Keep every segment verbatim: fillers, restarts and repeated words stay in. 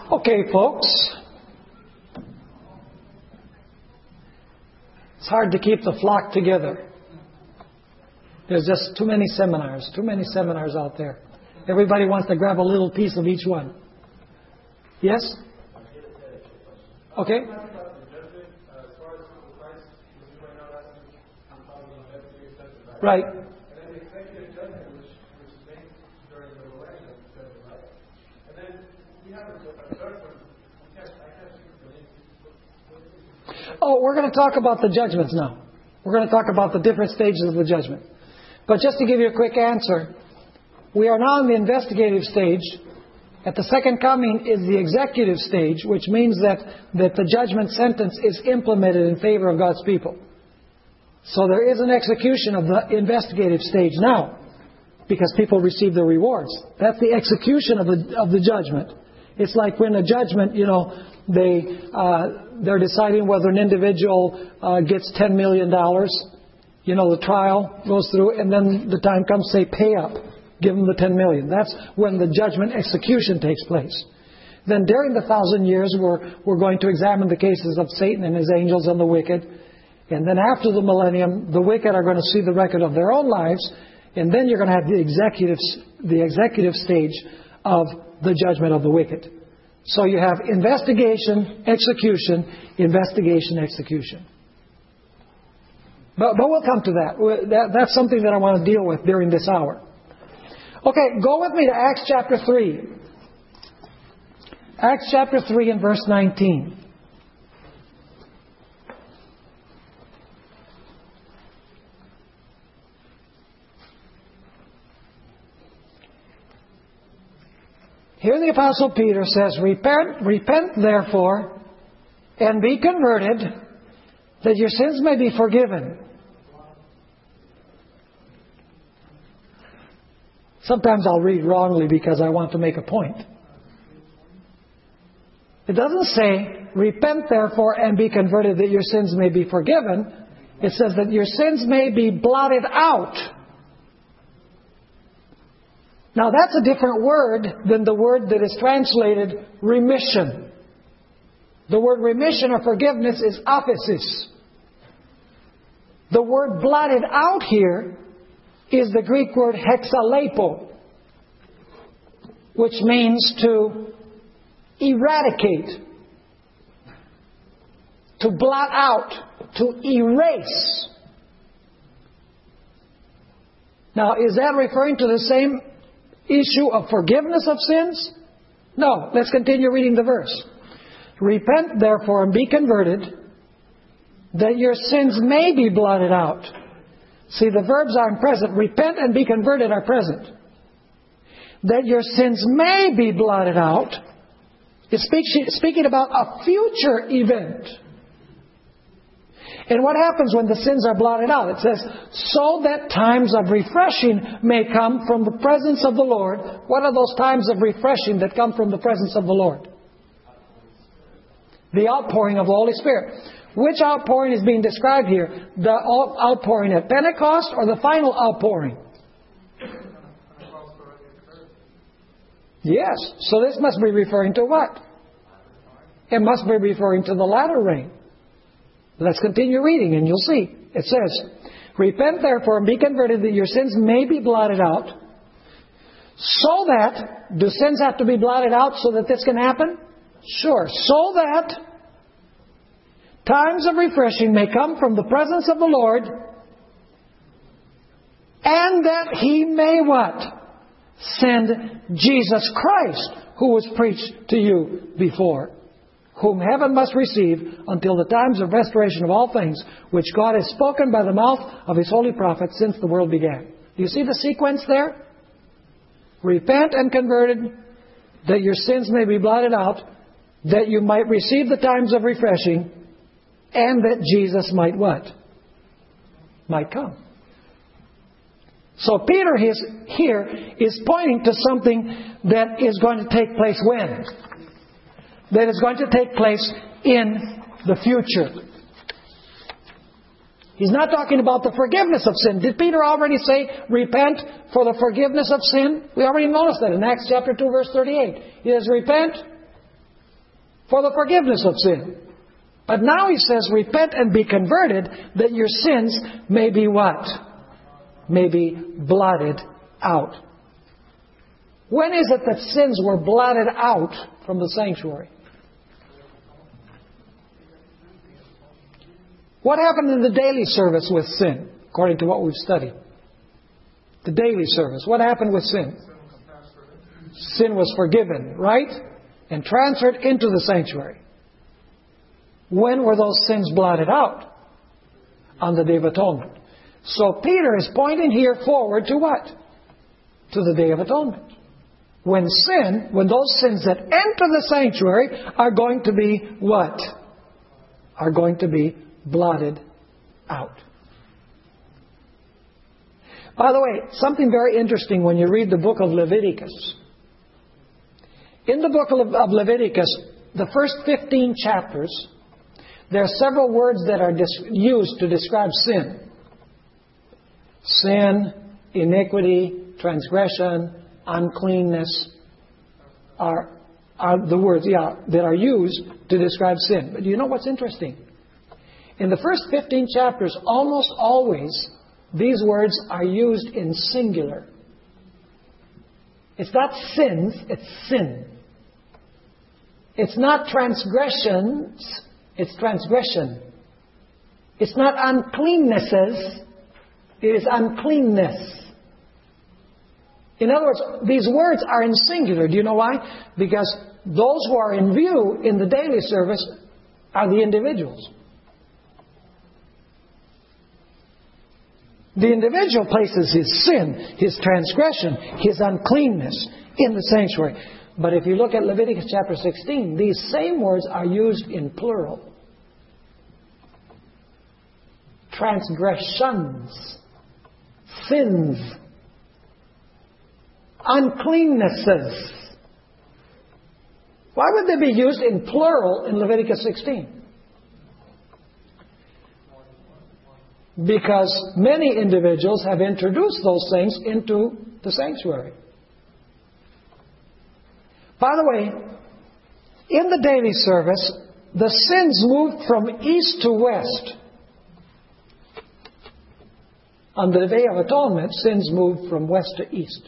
Okay, folks. It's hard to keep the flock together. There's just too many seminars, too many seminars out there. Everybody wants to grab a little piece of each one. Yes? Okay. Right. Oh, we're going to talk about the judgments now. We're going to talk about the different stages of the judgment. But just to give you a quick answer, we are now in the investigative stage. At the second coming is the executive stage, which means that, that the judgment sentence is implemented in favor of God's people. So there is an execution of the investigative stage now, because people receive their rewards. That's the execution of the of the judgment. It's like when a judgment, you know, they uh, they're deciding whether an individual uh, gets ten million dollars. You know, the trial goes through, and then the time comes, say, pay up, give them the ten million dollars. That's when the judgment execution takes place. Then during the thousand years, we're we're going to examine the cases of Satan and his angels and the wicked. And then after the millennium, the wicked are going to see the record of their own lives. And then you're going to have the executive, the executive stage of the judgment of the wicked. So you have investigation, execution, investigation, execution. But, but we'll come to that. that. That's something that I want to deal with during this hour. Okay, go with me to Acts chapter three. Acts chapter three and verse nineteen. Here the Apostle Peter says, Repent, repent therefore, and be converted, that your sins may be forgiven. Sometimes I'll read wrongly because I want to make a point. It doesn't say, Repent therefore, and be converted, that your sins may be forgiven. It says that your sins may be blotted out. Now that's a different word than the word that is translated remission. The word remission or forgiveness is aphesis. The word blotted out here is the Greek word hexalepo, which means to eradicate, to blot out, to erase. Now, is that referring to the same issue of forgiveness of sins? No. Let's continue reading the verse. Repent, therefore, and be converted, that your sins may be blotted out. See, the verbs are in present. Repent and be converted are present. That your sins may be blotted out. It's speaking about a future event. And what happens when the sins are blotted out? It says, so that times of refreshing may come from the presence of the Lord. What are those times of refreshing that come from the presence of the Lord? The outpouring of the Holy Spirit. Which outpouring is being described here? The outpouring at Pentecost or the final outpouring? Yes. So this must be referring to what? It must be referring to the latter rain. Let's continue reading and you'll see. It says, Repent therefore and be converted that your sins may be blotted out. So that, do sins have to be blotted out so that this can happen? Sure. So that times of refreshing may come from the presence of the Lord, and that He may what? Send Jesus Christ, who was preached to you before, whom heaven must receive until the times of restoration of all things, which God has spoken by the mouth of His holy prophets since the world began. Do you see the sequence there? Repent and converted, that your sins may be blotted out, that you might receive the times of refreshing, and that Jesus might what? Might come. So Peter is, here is pointing to something that is going to take place when? That is going to take place in the future. He's not talking about the forgiveness of sin. Did Peter already say, repent for the forgiveness of sin? We already noticed that in Acts chapter two, verse thirty-eight. He says, repent for the forgiveness of sin. But now he says, repent and be converted, that your sins may be what? May be blotted out. When is it that sins were blotted out from the sanctuary? What happened in the daily service with sin, according to what we've studied? The daily service. What happened with sin? Sin was forgiven, right? And transferred into the sanctuary. When were those sins blotted out? On the Day of Atonement. So Peter is pointing here forward to what? To the Day of Atonement. When sin, when those sins that enter the sanctuary are going to be what? Are going to be blotted out. By the way, something very interesting when you read the book of Leviticus. In the book of Leviticus, the first fifteen chapters, there are several words that are dis- used to describe sin. Sin, iniquity, transgression, uncleanness are, are the words yeah, that are used to describe sin. But do you know what's interesting? In the first fifteen chapters, almost always, these words are used in singular. It's not sins, it's sin. It's not transgressions, it's transgression. It's not uncleannesses, it is uncleanness. In other words, these words are in singular. Do you know why? Because those who are in view in the daily service are the individuals. The individual places his sin, his transgression, his uncleanness in the sanctuary. But if you look at Leviticus chapter sixteen, these same words are used in plural. Transgressions, sins, uncleannesses. Why would they be used in plural in Leviticus sixteen? Because many individuals have introduced those things into the sanctuary. By the way, in the daily service, the sins moved from east to west. On the Day of Atonement, sins moved from west to east.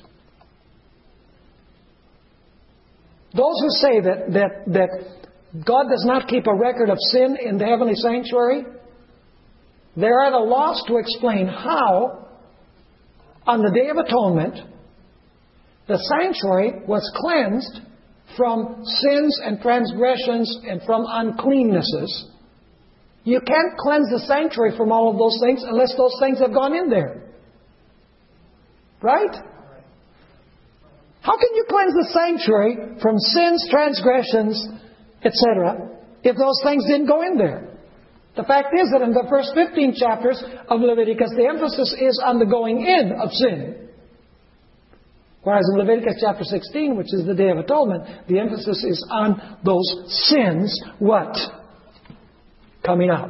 Those who say that, that, that God does not keep a record of sin in the heavenly sanctuary, they're at a loss to explain how, on the Day of Atonement, the sanctuary was cleansed from sins and transgressions and from uncleannesses. You can't cleanse the sanctuary from all of those things unless those things have gone in there. Right? How can you cleanse the sanctuary from sins, transgressions, et cetera, if those things didn't go in there? The fact is that in the first fifteen chapters of Leviticus, the emphasis is on the going in of sin. Whereas in Leviticus chapter sixteen, which is the Day of Atonement, the emphasis is on those sins, what? Coming out.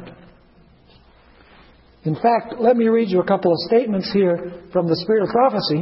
In fact, let me read you a couple of statements here from the Spirit of Prophecy.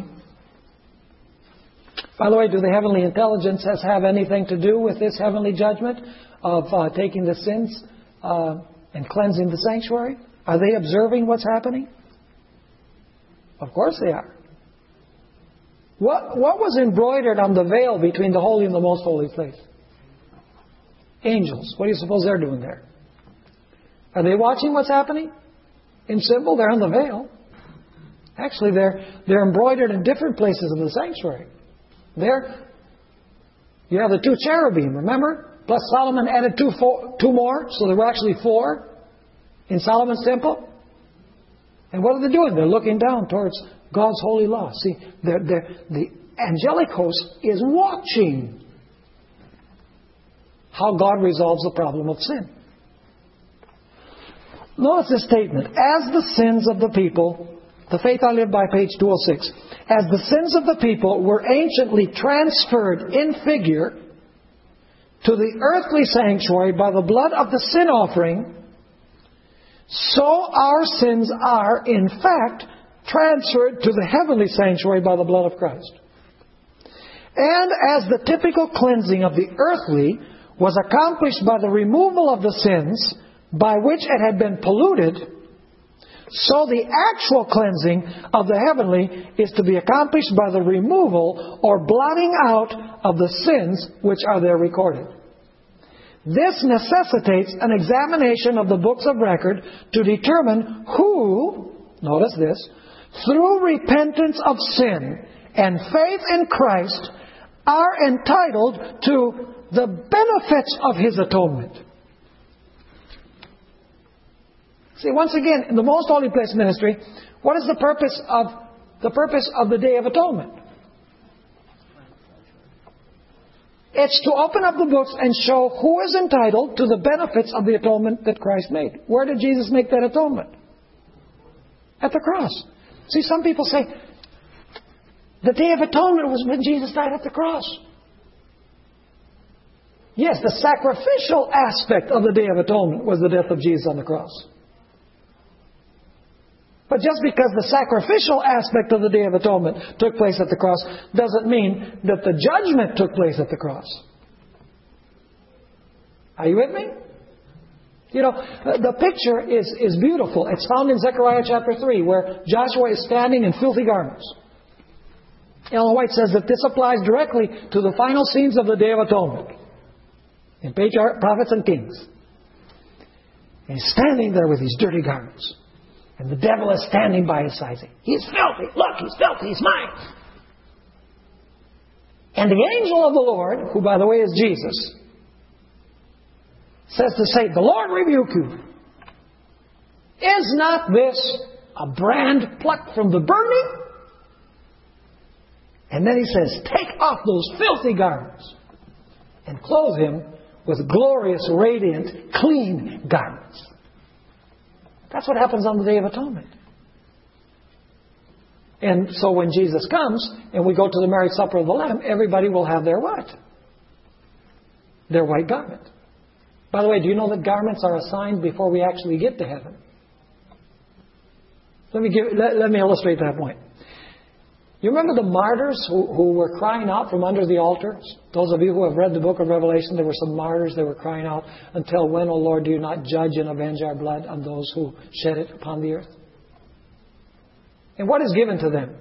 By the way, do the heavenly intelligences have anything to do with this heavenly judgment of uh, taking the sins uh, and cleansing the sanctuary? Are they observing what's happening? Of course they are. What, what was embroidered on the veil between the holy and the most holy place? Angels. What do you suppose they're doing there? Are they watching what's happening? In symbol, they're on the veil. Actually, they're, they're embroidered in different places of the sanctuary. There, you have the two cherubim, remember? Plus Solomon added two, four, two more, so there were actually four in Solomon's temple. And what are they doing? They're looking down towards God's holy law. See, they're, they're, the angelic host is watching how God resolves the problem of sin. Notice this statement. As the sins of the people, The Faith I Live By, page two oh six. As the sins of the people were anciently transferred in figure to the earthly sanctuary by the blood of the sin offering, so our sins are, in fact, transferred to the heavenly sanctuary by the blood of Christ. And as the typical cleansing of the earthly was accomplished by the removal of the sins by which it had been polluted, so the actual cleansing of the heavenly is to be accomplished by the removal or blotting out of the sins which are there recorded. This necessitates an examination of the books of record to determine who, notice this, through repentance of sin and faith in Christ are entitled to the benefits of His atonement. See, once again, in the Most Holy Place ministry, what is the purpose of the purpose of the Day of Atonement? It's to open up the books and show who is entitled to the benefits of the atonement that Christ made. Where did Jesus make that atonement? At the cross. See, some people say, the Day of Atonement was when Jesus died at the cross. Yes, the sacrificial aspect of the Day of Atonement was the death of Jesus on the cross. But just because the sacrificial aspect of the Day of Atonement took place at the cross doesn't mean that the judgment took place at the cross. Are you with me? You know, the picture is, is beautiful. It's found in Zechariah chapter three, where Joshua is standing in filthy garments. Ellen White says that this applies directly to the final scenes of the Day of Atonement in Patriarchs, Prophets, and Kings. And he's standing there with these dirty garments. And the devil is standing by his side saying, he's filthy. Look, he's filthy. He's mine. And the angel of the Lord, who by the way is Jesus, says to Satan, the Lord rebuke you. Is not this a brand plucked from the burning? And then he says, take off those filthy garments and clothe him with glorious, radiant, clean garments. That's what happens on the Day of Atonement. And so when Jesus comes and we go to the marriage supper of the Lamb, everybody will have their what? Their white garment. By the way, do you know that garments are assigned before we actually get to heaven? Let me give, let, let me illustrate that point. You remember the martyrs who, who were crying out from under the altars? Those of you who have read the book of Revelation, there were some martyrs that were crying out, until when, O Lord, do you not judge and avenge our blood on those who shed it upon the earth? And what is given to them?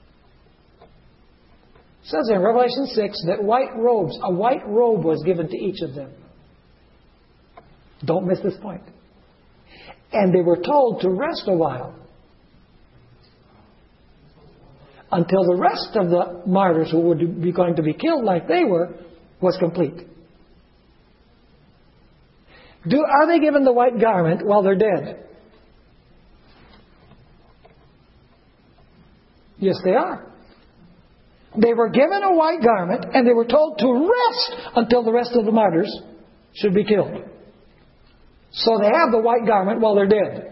It says in Revelation six that white robes, a white robe was given to each of them. Don't miss this point. And they were told to rest a while, until the rest of the martyrs who would be going to be killed like they were was complete. Do, are they given the white garment while they're dead? Yes, they are. They were given a white garment and they were told to rest until the rest of the martyrs should be killed. So they have the white garment while they're dead.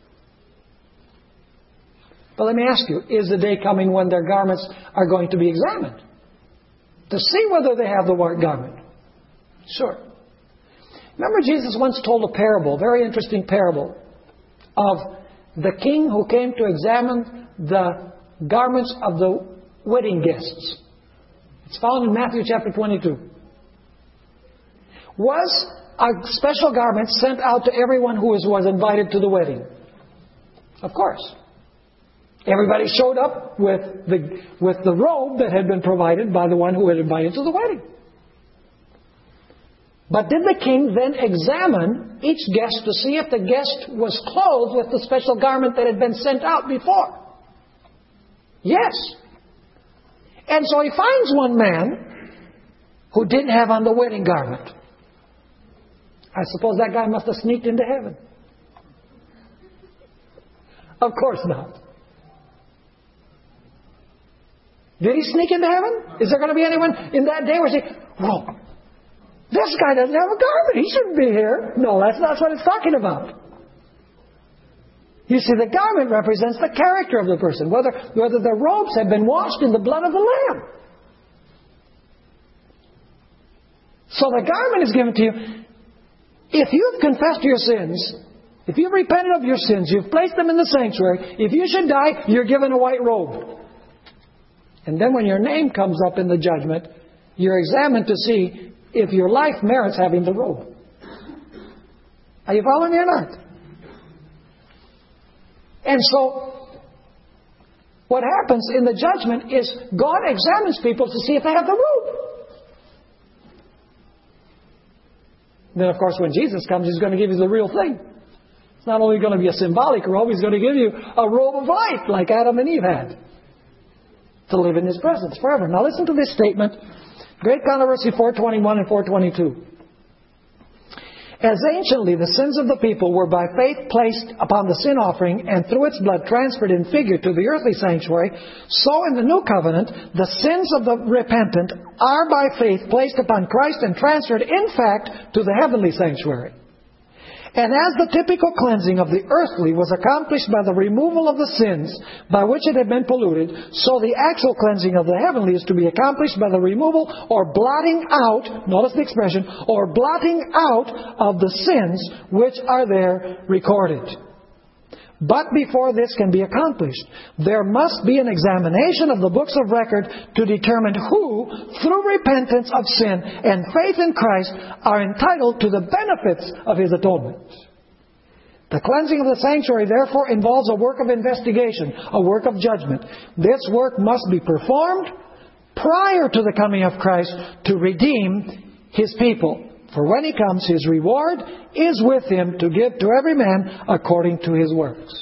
But let me ask you, is the day coming when their garments are going to be examined to see whether they have the white garment? Sure. Remember, Jesus once told a parable, a very interesting parable, of the king who came to examine the garments of the wedding guests. It's found in Matthew chapter twenty-two. Was a special garment sent out to everyone who was, was invited to the wedding? Of course. Everybody showed up with the, with the robe that had been provided by the one who had invited to the wedding. But did the king then examine each guest to see if the guest was clothed with the special garment that had been sent out before? Yes. And so he finds one man who didn't have on the wedding garment. I suppose that guy must have sneaked into heaven. Of course not. Did he sneak into heaven? Is there going to be anyone in that day where say, whoa, this guy doesn't have a garment. He shouldn't be here. No, that's not what it's talking about. You see, the garment represents the character of the person, whether, whether the robes have been washed in the blood of the Lamb. So the garment is given to you. If you've confessed your sins, if you've repented of your sins, you've placed them in the sanctuary, if you should die, you're given a white robe. And then when your name comes up in the judgment, you're examined to see if your life merits having the robe. Are you following me or not? And so, what happens in the judgment is God examines people to see if they have the robe. Then, of course, when Jesus comes, He's going to give you the real thing. It's not only going to be a symbolic robe, He's going to give you a robe of life like Adam and Eve had to live in His presence forever. Now listen to this statement. Great Controversy four twenty-one and four twenty-two. As anciently the sins of the people were by faith placed upon the sin offering and through its blood transferred in figure to the earthly sanctuary, so in the new covenant the sins of the repentant are by faith placed upon Christ and transferred in fact to the heavenly sanctuary. And as the typical cleansing of the earthly was accomplished by the removal of the sins by which it had been polluted, so the actual cleansing of the heavenly is to be accomplished by the removal or blotting out, notice the expression, or blotting out of the sins which are there recorded. But before this can be accomplished, there must be an examination of the books of record to determine who, through repentance of sin and faith in Christ, are entitled to the benefits of His atonement. The cleansing of the sanctuary, therefore, involves a work of investigation, a work of judgment. This work must be performed prior to the coming of Christ to redeem His people. For when He comes, His reward is with Him to give to every man according to his works.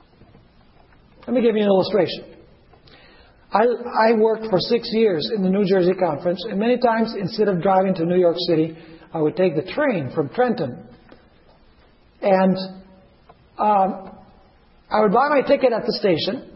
Let me give you an illustration. I, I worked for six years in the New Jersey Conference, and many times instead of driving to New York City, I would take the train from Trenton. And um, I would buy my ticket at the station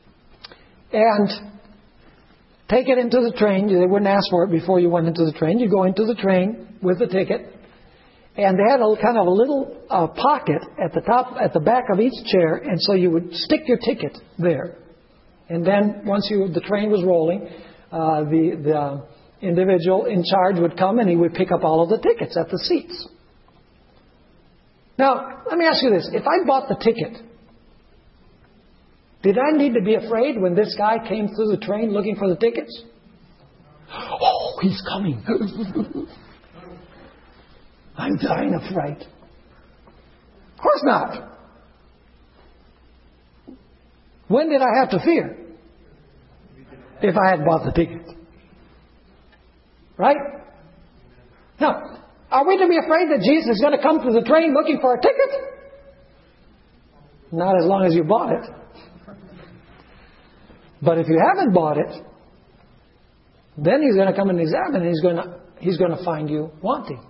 and take it into the train. They wouldn't ask for it before you went into the train. You go into the train with the ticket. And they had a kind of a little uh, pocket at the top, at the back of each chair. And so you would stick your ticket there. And then once you, the train was rolling, uh, the, the individual in charge would come and he would pick up all of the tickets at the seats. Now, let me ask you this. If I bought the ticket, did I need to be afraid when this guy came through the train looking for the tickets? Oh, he's coming. I'm dying of fright. Of course not. When did I have to fear? If I had bought the ticket. Right? Now, are we to be afraid that Jesus is going to come through the train looking for a ticket? Not as long as you bought it. But if you haven't bought it, then He's going to come and examine and He's going to, he's going to find you wanting.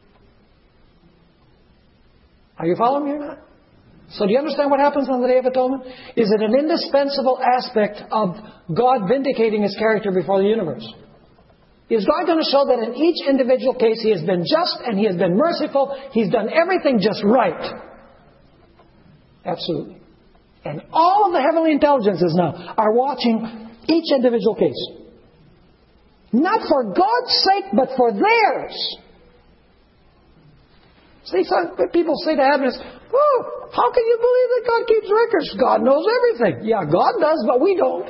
Are you following me or not? So do you understand what happens on the Day of Atonement? Is it an indispensable aspect of God vindicating His character before the universe? Is God going to show that in each individual case He has been just and He has been merciful? He's done everything just right. Absolutely. And all of the heavenly intelligences now are watching each individual case. Not for God's sake, but for theirs. See, some people say to Adventists, oh, how can you believe that God keeps records? God knows everything. Yeah, God does, but we don't.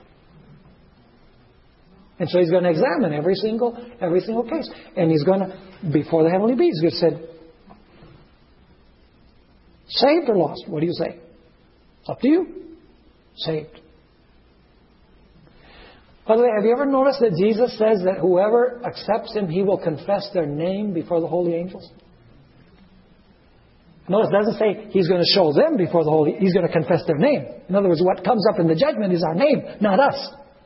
And so He's going to examine every single every single case. And He's going to, before the heavenly beings, He said, saved or lost? What do you say? It's up to you. Saved. By the way, have you ever noticed that Jesus says that whoever accepts Him, He will confess their name before the holy angels? Notice it doesn't say He's going to show them before the holy. He's going to confess their name. In other words, what comes up in the judgment is our name, not us.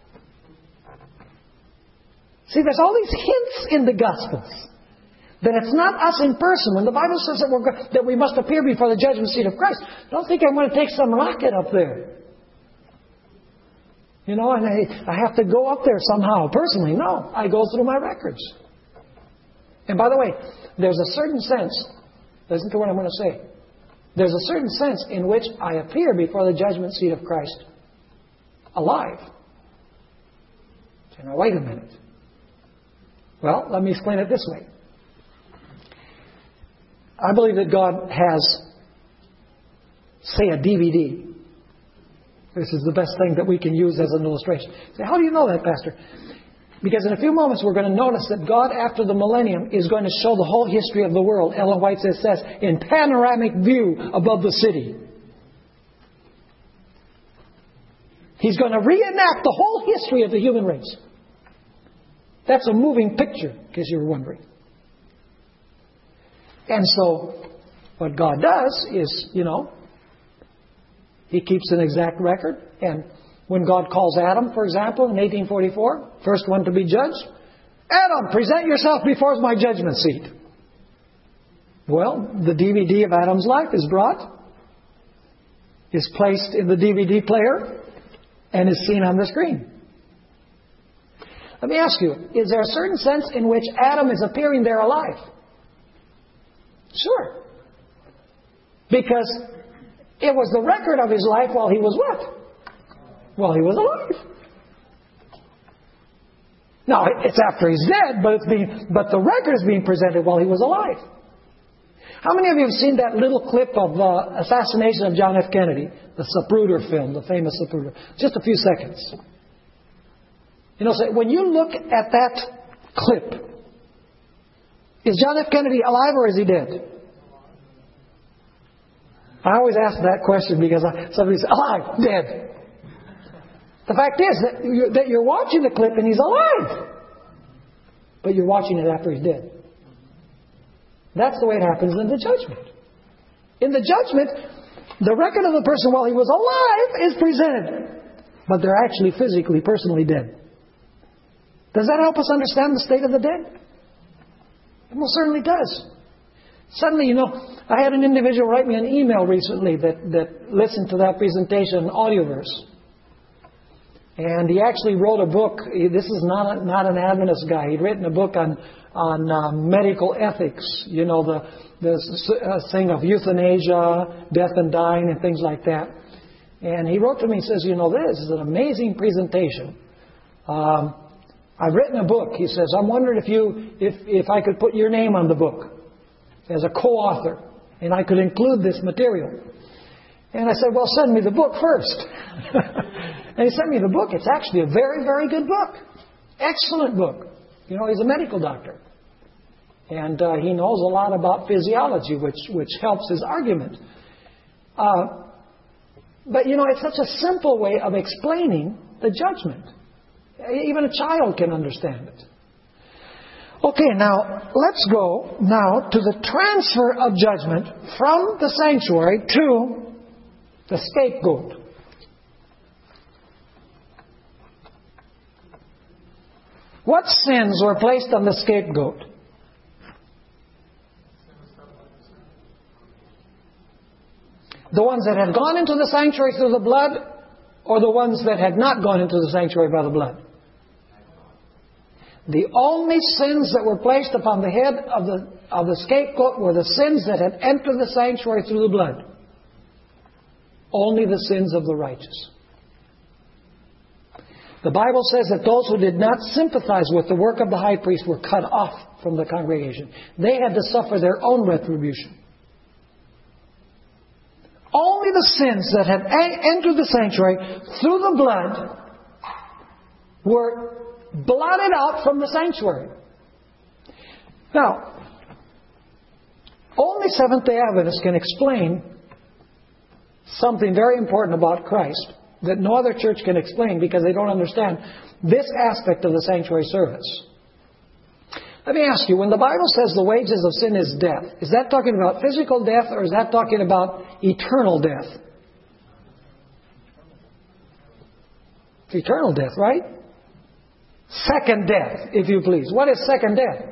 See, there's all these hints in the Gospels that it's not us in person. When the Bible says that, we're, that we must appear before the judgment seat of Christ, don't think I'm going to take some rocket up there. You know, and I, I have to go up there somehow personally. No, I go through my records. And by the way, there's a certain sense, listen to what I'm going to say. There's a certain sense in which I appear before the judgment seat of Christ alive. So now, wait a minute. Well, let me explain it this way. I believe that God has, say, a D V D. This is the best thing that we can use as an illustration. Say, how do you know that, Pastor? Because in a few moments we're going to notice that God, after the millennium, is going to show the whole history of the world. Ellen White says, says in panoramic view above the city. He's going to reenact the whole history of the human race. That's a moving picture, in case you were wondering. And so, what God does is, you know, He keeps an exact record. And when God calls Adam, for example, in eighteen forty-four, first one to be judged, Adam, present yourself before my judgment seat. Well, the D V D of Adam's life is brought, is placed in the D V D player, and is seen on the screen. Let me ask you, is there a certain sense in which Adam is appearing there alive? Sure. Because it was the record of his life while he was what? While he was alive. Now, it's after he's dead, but it's being, but the record is being presented while he was alive. How many of you have seen that little clip of uh, assassination of John F. Kennedy? The Zapruder film, the famous Zapruder. Just a few seconds. You know, so when you look at that clip, is John F. Kennedy alive or is he dead? I always ask that question because somebody says, alive, dead. The fact is that you're, that you're watching the clip and he's alive. But you're watching it after he's dead. That's the way it happens in the judgment. In the judgment, the record of the person while he was alive is presented. But they're actually physically, personally dead. Does that help us understand the state of the dead? It most certainly does. Suddenly, you know, I had an individual write me an email recently that, that listened to that presentation in Audioverse. And he actually wrote a book. This is not a, not an Adventist guy. He'd written a book on on uh, medical ethics. You know, the the uh, thing of euthanasia, death and dying, and things like that. And he wrote to me. He says, "You know, this is an amazing presentation. Um, I've written a book." He says, "I'm wondering if you if if I could put your name on the book as a co-author, and I could include this material." And I said, "Well, send me the book first." And he sent me the book. It's actually a very, very good book. Excellent book. You know, he's a medical doctor. And uh, he knows a lot about physiology, which, which helps his argument. Uh, but, you know, it's such a simple way of explaining the judgment. Even a child can understand it. Okay, now, let's go now to the transfer of judgment from the sanctuary to the scapegoat. What sins were placed on the scapegoat? The ones that had gone into the sanctuary through the blood, or the ones that had not gone into the sanctuary by the blood? The only sins that were placed upon the head of the, of the scapegoat were the sins that had entered the sanctuary through the blood. Only the sins of the righteous. The Bible says that those who did not sympathize with the work of the high priest were cut off from the congregation. They had to suffer their own retribution. Only the sins that had entered the sanctuary through the blood were blotted out from the sanctuary. Now, only Seventh-day Adventists can explain something very important about Christ that no other church can explain because they don't understand this aspect of the sanctuary service. Let me ask you, when the Bible says the wages of sin is death, is that talking about physical death or is that talking about eternal death? It's eternal death, right? Second death, if you please. What is second death?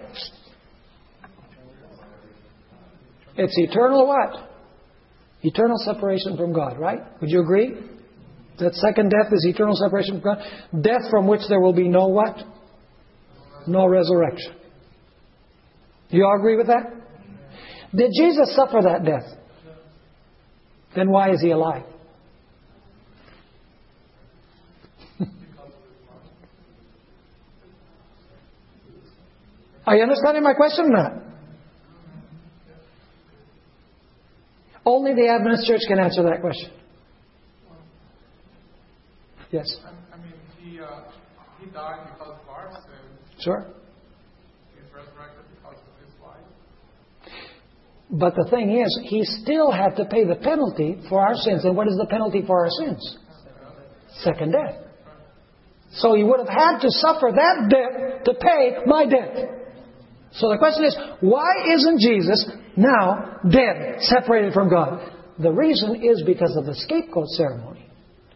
It's eternal what? Eternal separation from God, right? Would you agree? That second death is eternal separation from God. Death from which there will be no what? No resurrection. Do you all agree with that? Did Jesus suffer that death? Then why is He alive? Are you understanding my question or not? Only the Adventist Church can answer that question. Yes. I mean, he uh, he died because of our sins. Sure. He's resurrected because of His life. But the thing is, He still had to pay the penalty for our sins. And what is the penalty for our sins? Second death. So He would have had to suffer that debt to pay my debt. So the question is, why isn't Jesus now dead, separated from God? The reason is because of the scapegoat ceremony.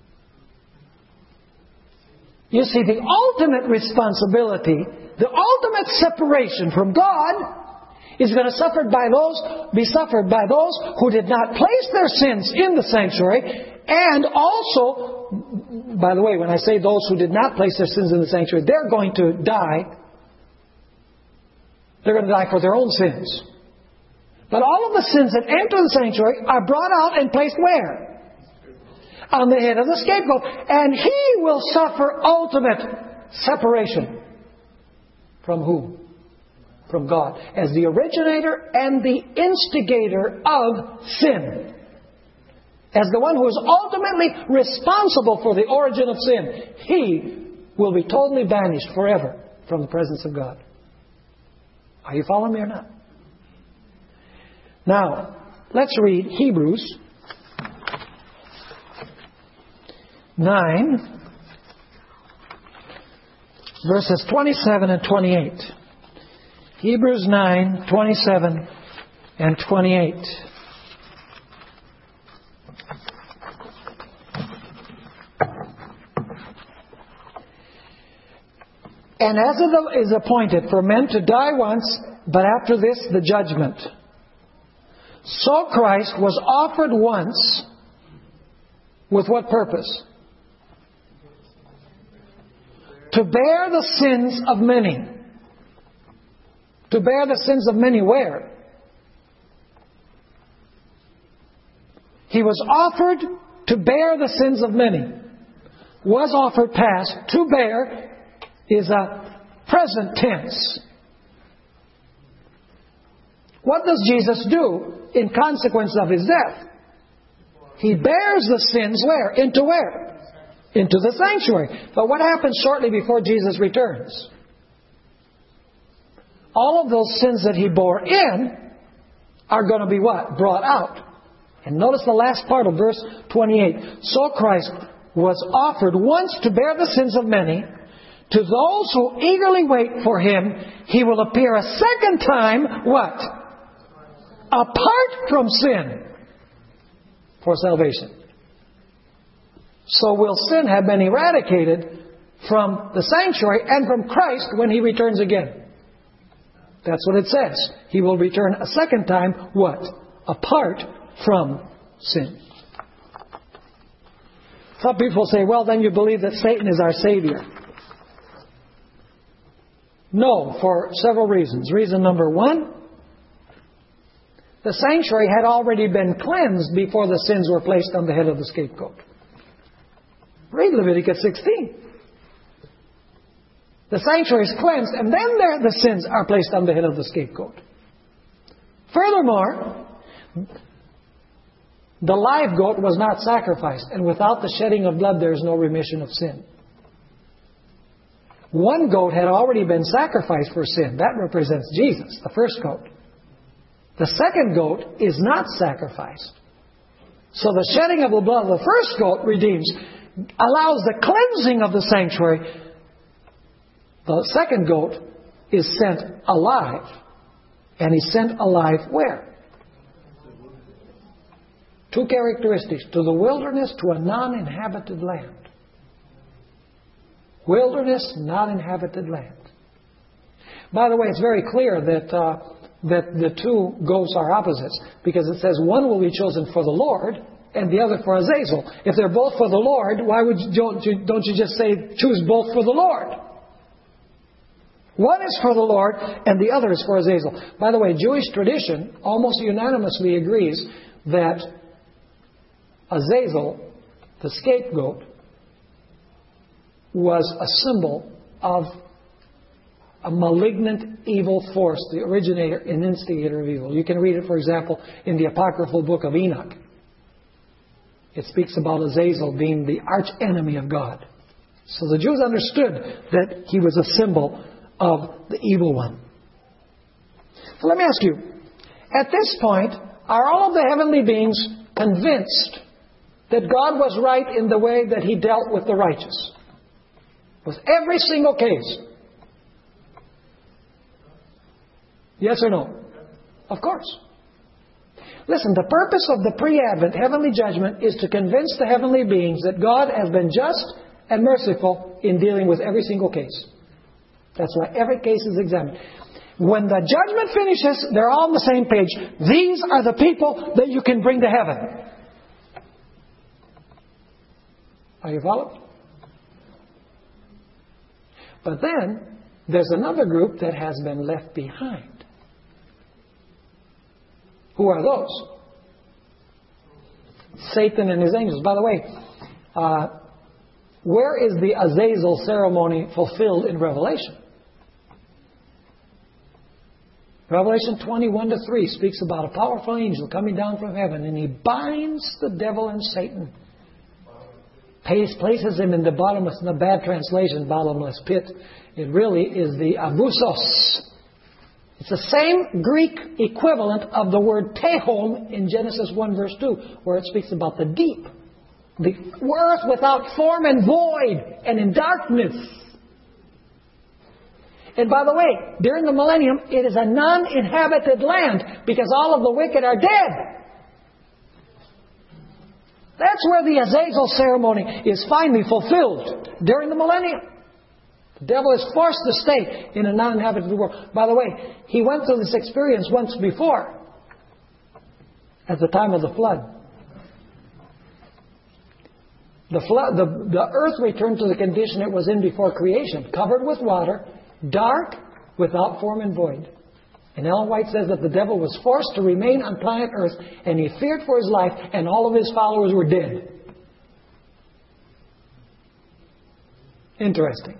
You see, the ultimate responsibility, the ultimate separation from God is going to suffer by those, be suffered by those who did not place their sins in the sanctuary. And also, by the way, when I say those who did not place their sins in the sanctuary, they're going to die. They're going to die for their own sins. But all of the sins that enter the sanctuary are brought out and placed where? On the head of the scapegoat. And He will suffer ultimate separation. From who? From God. As the originator and the instigator of sin. As the one who is ultimately responsible for the origin of sin. He will be totally banished forever from the presence of God. Are you following me or not? Now, let's read Hebrews nine, verses twenty-seven and twenty-eight. Hebrews nine, twenty-seven and twenty-eight. And as it is appointed for men to die once, but after this the judgment. So Christ was offered once, with what purpose? To bear the sins of many. To bear the sins of many where? He was offered to bear the sins of many. Was offered past. To bear is a present tense. What does Jesus do in consequence of His death? He bears the sins where? Into where? Into the sanctuary. But what happens shortly before Jesus returns? All of those sins that He bore in are going to be what? Brought out. And notice the last part of verse twenty-eight. So Christ was offered once to bear the sins of many. To those who eagerly wait for Him, He will appear a second time, what? Apart from sin for salvation. So will sin have been eradicated from the sanctuary and from Christ when He returns again? That's what it says. He will return a second time, what? Apart from sin. Some people say, well, then you believe that Satan is our Savior. No, for several reasons. Reason number one, the sanctuary had already been cleansed before the sins were placed on the head of the scapegoat. Read Leviticus sixteen. The sanctuary is cleansed, and then there the sins are placed on the head of the scapegoat. Furthermore, the live goat was not sacrificed, and without the shedding of blood there is no remission of sin. One goat had already been sacrificed for sin. That represents Jesus, the first goat. The second goat is not sacrificed. So the shedding of the blood of the first goat redeems, allows the cleansing of the sanctuary. The second goat is sent alive. And He's sent alive where? Two characteristics. To the wilderness, to a non-inhabited land. Wilderness, non-inhabited land. By the way, it's very clear that uh, that the two goats are opposites, because it says one will be chosen for the Lord and the other for Azazel. If they're both for the Lord, why would you, don't you don't you just say choose both for the Lord? One is for the Lord and the other is for Azazel. By the way, Jewish tradition almost unanimously agrees that Azazel, the scapegoat, was a symbol of a malignant evil force, the originator and instigator of evil. You can read it, for example, in the apocryphal book of Enoch. It speaks about Azazel being the arch enemy of God. So the Jews understood that He was a symbol of the evil one. So let me ask you, at this point, are all of the heavenly beings convinced that God was right in the way that He dealt with the righteous? With every single case? Yes or no? Of course. Listen, the purpose of the pre-Advent heavenly judgment is to convince the heavenly beings that God has been just and merciful in dealing with every single case. That's why every case is examined. When the judgment finishes, they're all on the same page. These are the people that you can bring to heaven. Are you following? But then, there's another group that has been left behind. Who are those? Satan and his angels. By the way, uh, where is the Azazel ceremony fulfilled in Revelation? Revelation twenty-one to three speaks about a powerful angel coming down from heaven, and he binds the devil and Satan. Places him in the bottomless, in the bad translation, bottomless pit. It really is the Abusos. It's the same Greek equivalent of the word Tehom in Genesis one verse two, where it speaks about the deep. The earth without form and void and in darkness. And by the way, during the millennium, it is a non-inhabited land because all of the wicked are dead. That's where the Azazel ceremony is finally fulfilled during the millennium. The devil is forced to stay in a non-inhabited world. By the way, he went through this experience once before, at the time of the flood. The flood, the, the earth returned to the condition it was in before creation, covered with water, dark, without form and void. And Ellen White says that the devil was forced to remain on planet Earth, and he feared for his life, and all of his followers were dead. Interesting.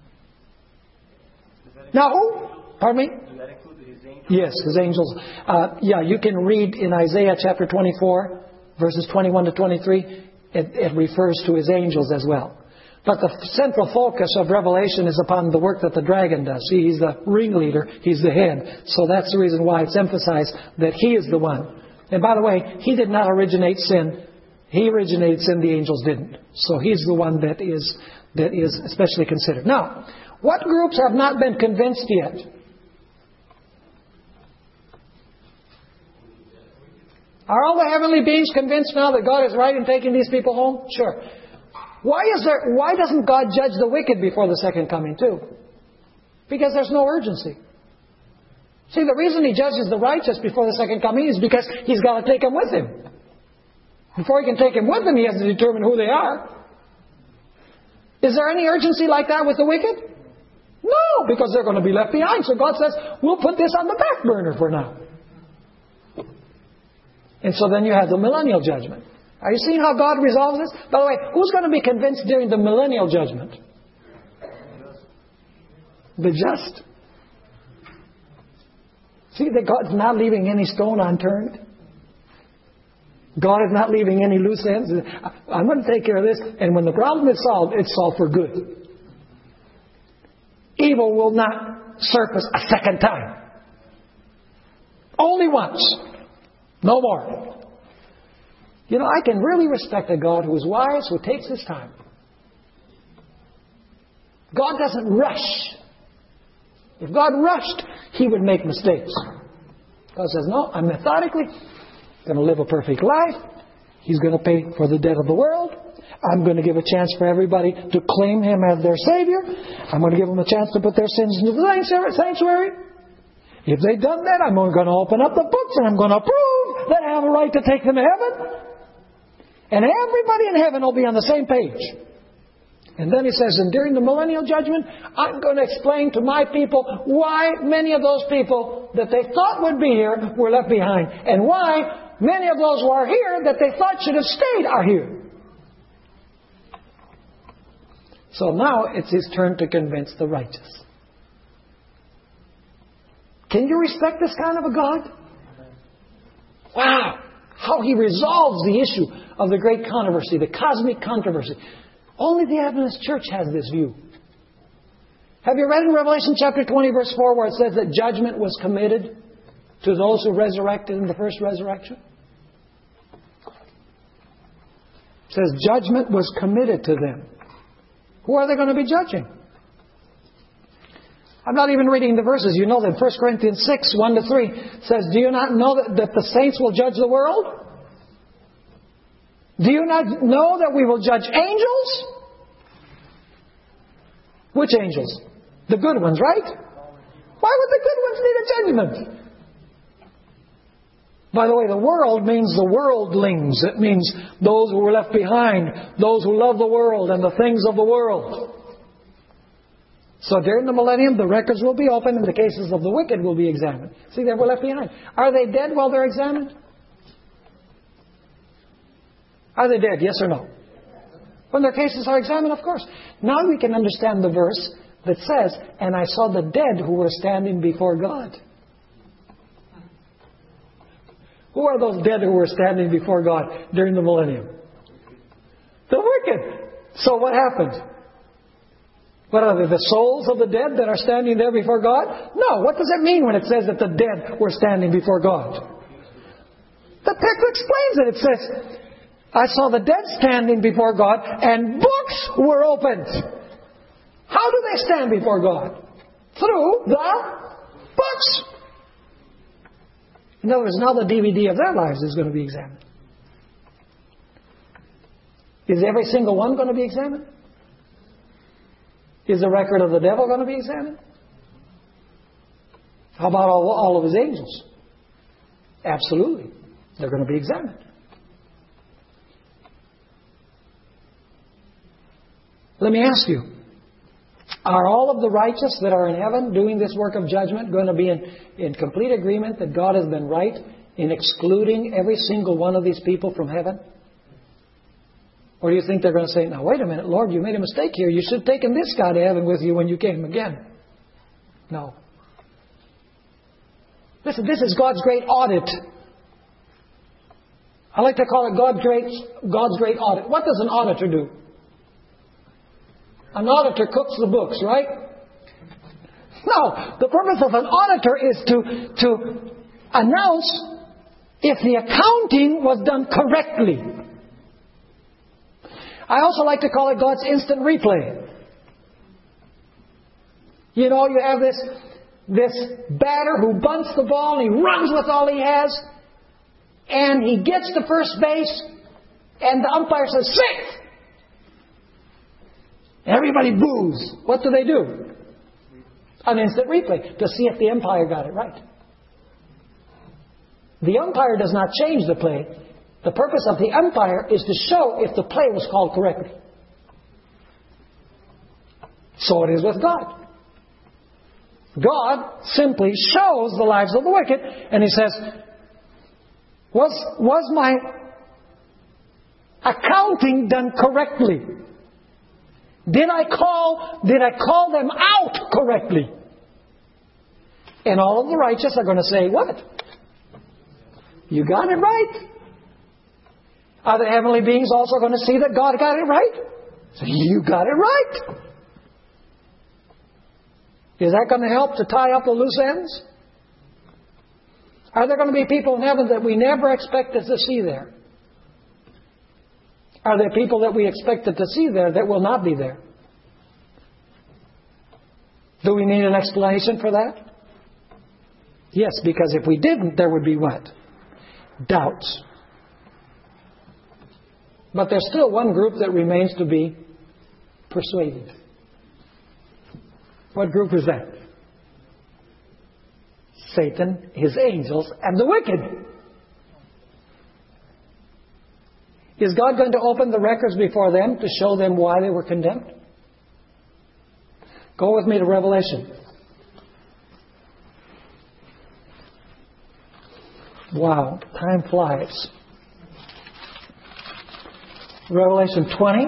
Now who? Pardon me? Does that include his angels? Yes, his angels. Uh, yeah, you can read in Isaiah chapter twenty-four, verses twenty-one to twenty-three. It, it refers to his angels as well. But the central focus of Revelation is upon the work that the dragon does. See, he's the ringleader. He's the head. So that's the reason why it's emphasized that he is the one. And by the way, he did not originate sin. He originated sin. The angels didn't. So he's the one that is that is especially considered. Now, what groups have not been convinced yet? Are all the heavenly beings convinced now that God is right in taking these people home? Sure. Why is there? Why doesn't God judge the wicked before the second coming too? Because there's no urgency. See, the reason He judges the righteous before the second coming is because He's got to take them with Him. Before He can take them with Him, He has to determine who they are. Is there any urgency like that with the wicked? No, because they're going to be left behind. So God says, we'll put this on the back burner for now. And so then you have the millennial judgment. Are you seeing how God resolves this? By the way, who's going to be convinced during the millennial judgment? The just. See that God's not leaving any stone unturned. God is not leaving any loose ends. I'm going to take care of this. And when the problem is solved, it's solved for good. Evil will not surface a second time. Only once. No more. You know, I can really respect a God who is wise, who takes His time. God doesn't rush. If God rushed, He would make mistakes. God says, no, I'm methodically going to live a perfect life. He's going to pay for the debt of the world. I'm going to give a chance for everybody to claim Him as their Savior. I'm going to give them a chance to put their sins into the sanctuary. If they've done that, I'm going to open up the books and I'm going to prove that I have a right to take them to heaven. And everybody in heaven will be on the same page. And then He says, and during the millennial judgment, I'm going to explain to my people why many of those people that they thought would be here were left behind. And why many of those who are here that they thought should have stayed are here. So now it's His turn to convince the righteous. Can you respect this kind of a God? Wow! How He resolves the issue of the great controversy, the cosmic controversy. Only the Adventist Church has this view. Have you read in Revelation chapter twenty, verse four, where it says that judgment was committed to those who resurrected in the first resurrection? It says judgment was committed to them. Who are they going to be judging? I'm not even reading the verses. You know that First Corinthians six, one to three says, do you not know that, that the saints will judge the world? Do you not know that we will judge angels? Which angels? The good ones, right? Why would the good ones need a judgment? By the way, the world means the worldlings. It means those who were left behind, those who love the world and the things of the world. So during the millennium, the records will be opened and the cases of the wicked will be examined. See, they were left behind. Are they dead while they're examined? Are they dead, yes or no? When their cases are examined, of course. Now we can understand the verse that says, and I saw the dead who were standing before God. Who are those dead who were standing before God during the millennium? The wicked. So what happened? What are they, the souls of the dead that are standing there before God? No. What does it mean when it says that the dead were standing before God? The text explains it. It says, I saw the dead standing before God, and books were opened. How do they stand before God? Through the books. In other words, now the D V D of their lives is going to be examined. Is every single one going to be examined? Is the record of the devil going to be examined? How about all, all of his angels? Absolutely. They're going to be examined. Let me ask you, are all of the righteous that are in heaven doing this work of judgment going to be in, in complete agreement that God has been right in excluding every single one of these people from heaven? Or do you think they're going to say, now wait a minute, Lord, you made a mistake here. You should have taken this guy to heaven with you when you came again. No. Listen, this is God's great audit. I like to call it God's great, God's great audit. What does an auditor do? An auditor cooks the books, right? No. The purpose of an auditor is to, to announce if the accounting was done correctly. I also like to call it God's instant replay. You know, you have this, this batter who bunts the ball and he runs with all he has and he gets to first base and the umpire says, safe! Everybody boos. What do they do? An instant replay to see if the umpire got it right. The umpire does not change the play. The purpose of the umpire is to show if the play was called correctly. So it is with God. God simply shows the lives of the wicked and He says, was, was my accounting done correctly? Did I call, did I call them out correctly? And all of the righteous are going to say, what? You got it right. Are the heavenly beings also going to see that God got it right? So you got it right. Is that going to help to tie up the loose ends? Are there going to be people in heaven that we never expected to see there? Are there people that we expected to see there that will not be there? Do we need an explanation for that? Yes, because if we didn't, there would be what? Doubts. But there's still one group that remains to be persuaded. What group is that? Satan, his angels, and the wicked. Is God going to open the records before them to show them why they were condemned? Go with me to Revelation. Wow, time flies. Revelation twenty.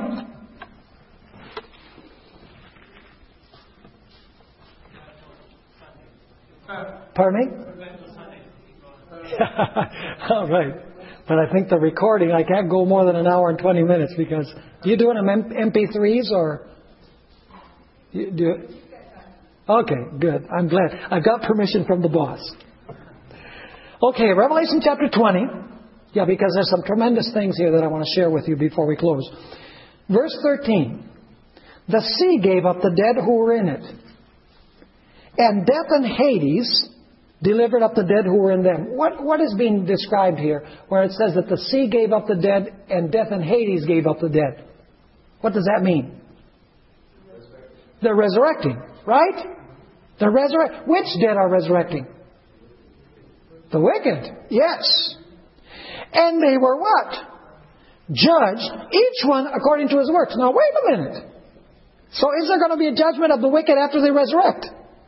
Pardon me? All right. But I think the recording, I can't go more than an hour and twenty minutes because... Do you do them M P threes or... You do it? Okay, good. I'm glad. I've got permission from the boss. Okay, Revelation chapter twenty. Yeah, because there's some tremendous things here that I want to share with you before we close. Verse thirteen. The sea gave up the dead who were in it. And death and Hades delivered up the dead who were in them. What, what is being described here where it says that the sea gave up the dead and death and Hades gave up the dead? What does that mean? They're resurrecting, right? They're resurrecting. Which dead are resurrecting? The wicked, yes. And they were what? Judged, each one according to his works. Now wait a minute. So is there going to be a judgment of the wicked after they resurrect?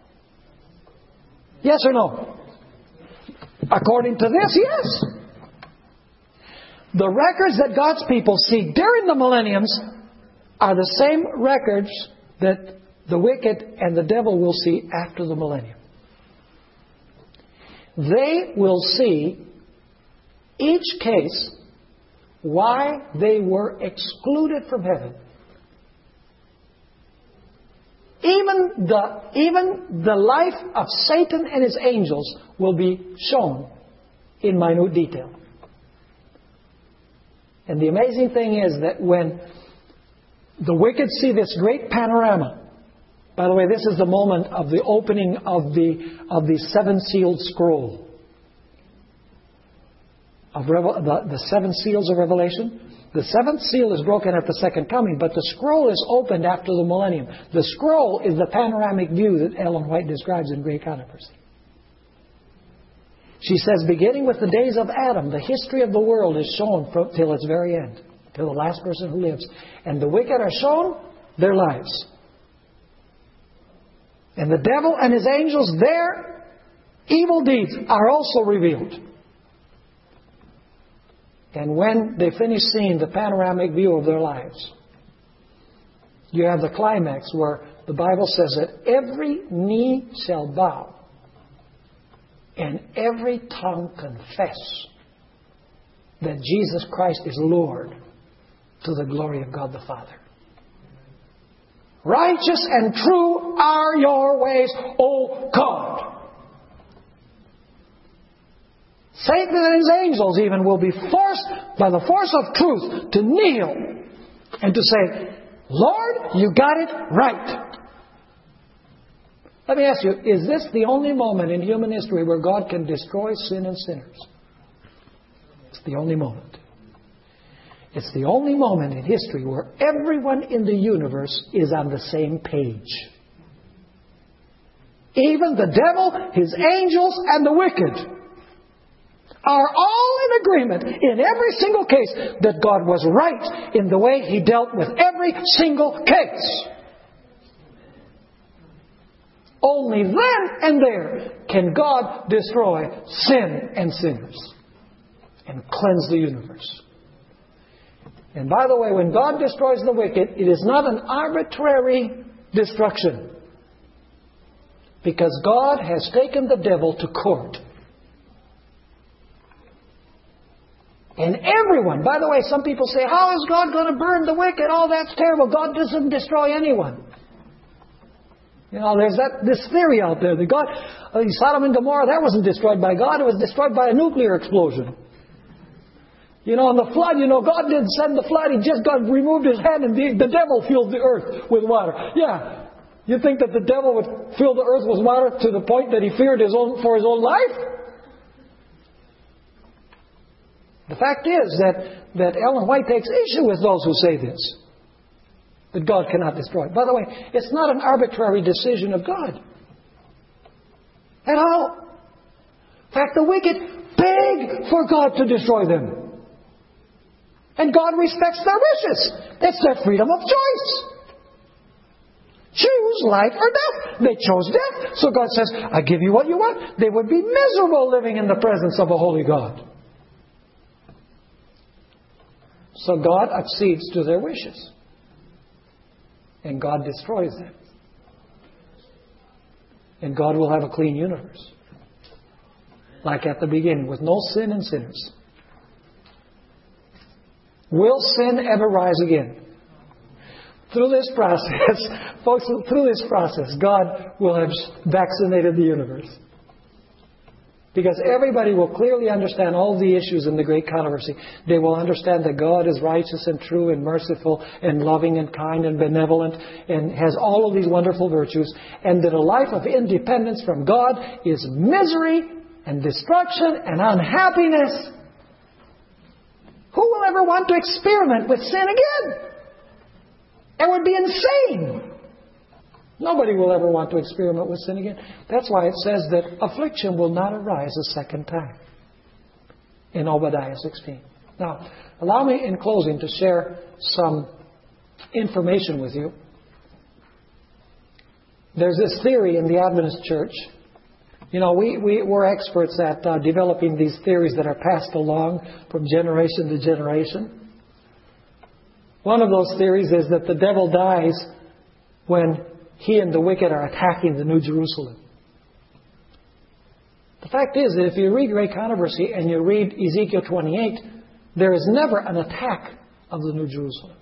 Yes or no? According to this, yes. The records that God's people see during the millenniums are the same records that the wicked and the devil will see after the millennium. They will see each case why they were excluded from heaven. Even the, even the life of Satan and his angels will be shown in minute detail. And the amazing thing is that when the wicked see this great panorama, by the way, this is the moment of the opening of the, of the seven-sealed scroll. Of Revel, the, the seven seals of Revelation. The seventh seal is broken at the second coming, but the scroll is opened after the millennium. The scroll is the panoramic view that Ellen White describes in Great Controversy. She says, beginning with the days of Adam, the history of the world is shown from, till its very end, till the last person who lives. And the wicked are shown their lives. And the devil and his angels, their evil deeds are also revealed. And when they finish seeing the panoramic view of their lives, you have the climax where the Bible says that every knee shall bow and every tongue confess that Jesus Christ is Lord to the glory of God the Father. Righteous and true are your ways, O God. Satan and his angels even will be forced by the force of truth to kneel and to say, Lord, you got it right. Let me ask you, is this the only moment in human history where God can destroy sin and sinners? It's the only moment. It's the only moment in history where everyone in the universe is on the same page. Even the devil, his angels, and the wicked are all in agreement in every single case that God was right in the way He dealt with every single case. Only then and there can God destroy sin and sinners and cleanse the universe. And by the way, when God destroys the wicked, it is not an arbitrary destruction. Because God has taken the devil to court. And everyone, by the way, some people say, how is God going to burn the wicked? Oh, that's terrible. God doesn't destroy anyone. You know, there's that this theory out there that God, uh, Sodom and Gomorrah, that wasn't destroyed by God. It was destroyed by a nuclear explosion. You know, in the flood, you know, God didn't send the flood. He just God removed His hand and the, the devil filled the earth with water. Yeah. You think that the devil would fill the earth with water to the point that he feared his own for his own life? The fact is that, that Ellen White takes issue with those who say this. That God cannot destroy. By the way, it's not an arbitrary decision of God. At all. In fact, the wicked beg for God to destroy them. And God respects their wishes. It's their freedom of choice. Choose life or death. They chose death. So God says, I give you what you want. They would be miserable living in the presence of a holy God. So God accedes to their wishes. And God destroys them. And God will have a clean universe. Like at the beginning, with no sin and sinners. Will sin ever rise again? Through this process, folks, through this process, God will have vaccinated the universe. Because everybody will clearly understand all the issues in the great controversy. They will understand that God is righteous and true and merciful and loving and kind and benevolent and has all of these wonderful virtues. And that a life of independence from God is misery and destruction and unhappiness. Who will ever want to experiment with sin again? It would be insane. Nobody will ever want to experiment with sin again. That's why it says that affliction will not arise a second time in Obadiah sixteen. Now, allow me in closing to share some information with you. There's this theory in the Adventist Church. You know, we, we, we're experts at uh, developing these theories that are passed along from generation to generation. One of those theories is that the devil dies when he and the wicked are attacking the New Jerusalem. The fact is that if you read Great Controversy and you read Ezekiel twenty-eight, there is never an attack of the New Jerusalem.